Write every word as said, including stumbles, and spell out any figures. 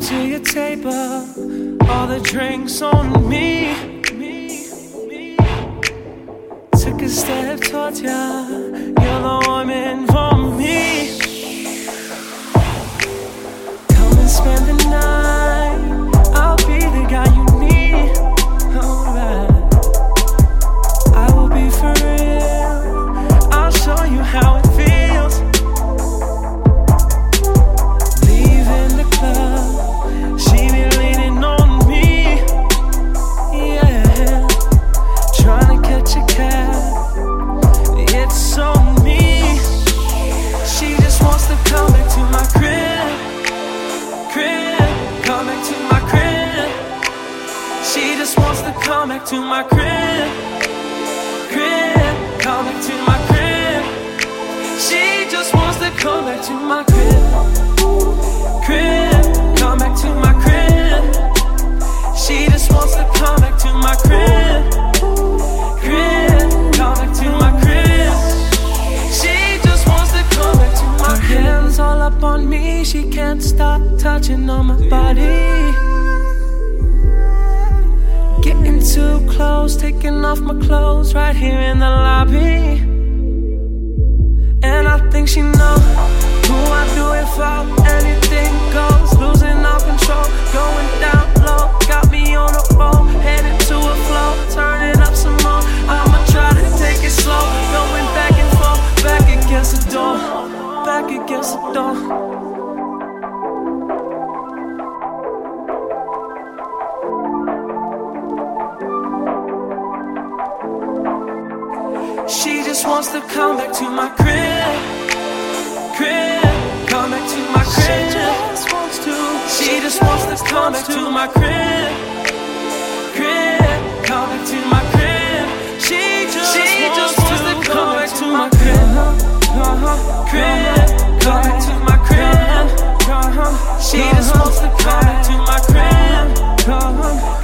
to your table, all the drinks on me. Took a step towards ya, you're the woman for me. Come and spend the night, I'll be the guy you need. Alright, I will be for real, I'll show you how it feels. Leaving the club, she be leaning on me. Yeah, trying to catch a cab, it's on me. She just wants to come back to my crib, crib, come back to my crib. She just wants to come back to my crib, crib, come back to my crib. She just wants to come back to my crib, crib, come back to my crib. She just wants to come back to my crib, crib, come back to my crib. She just wants to come back to my crib. Her hands all up on me, she can't stop touching on my body. Getting too close, taking off my clothes right here in the lobby. And I think she knows who I do it for. Anything goes, losing all control, going down low, got me on a roll, headed to a flow, turning up some more. I'ma try to take it slow, going back and forth, back against the door, back against the door. She just wants to come back to my crib, crib, come back to my crib. She just wants to, she just wants to come back to my crib, crib, come back to my crib. She just, she just wants to come back to my crib, crib, come back to my crib. She just wants to come back to my crib.